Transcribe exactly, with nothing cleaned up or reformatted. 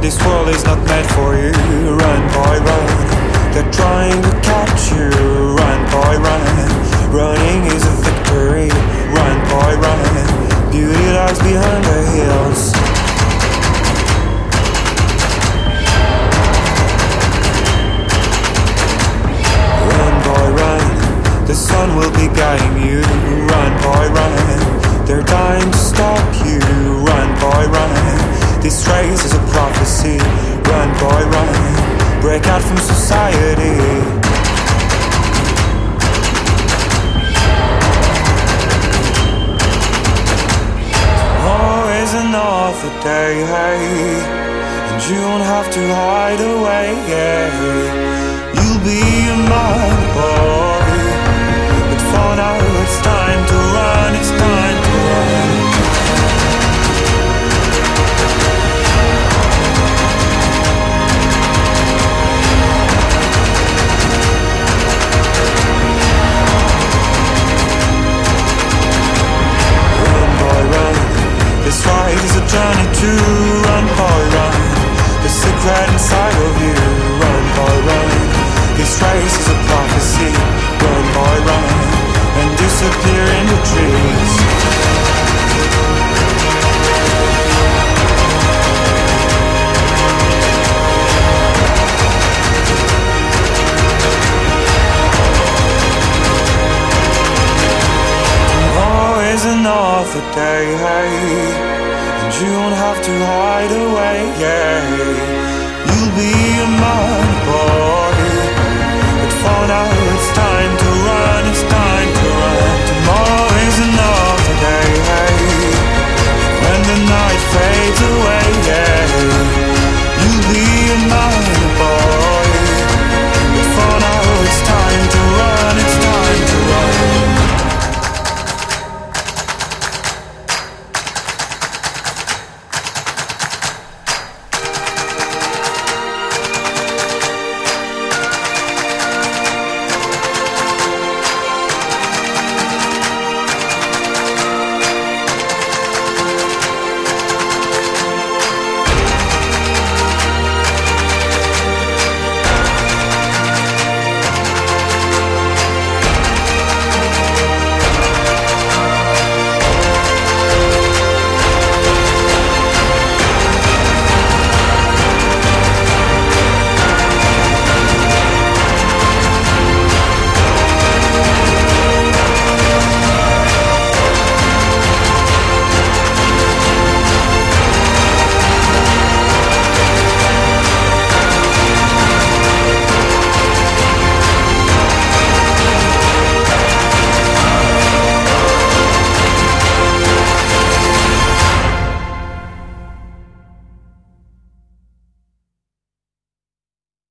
This world is not meant for you. Run, boy, run. They're trying to catch you. Run, boy, run. Running is a victory. Run, boy, run. Beauty lies behind the hills. Run, boy, run. The sun will be guiding you. Run, boy, run. They're dying to stop you. Run, boy, run. This race is a prophecy. Run, boy, run. Break out from society. Tomorrow is another day, hey, and you won't have to hide away, yeah. You'll be a man, boy, but for now it's time to run, it's time to run. This ride is a journey to run, boy, run. The secret inside of you. Run, boy, run. This race is a prophecy. Run, boy, run. And disappear in the trees. Tomorrow is another day, hey, and you won't have to hide away, yeah. You'll be a man,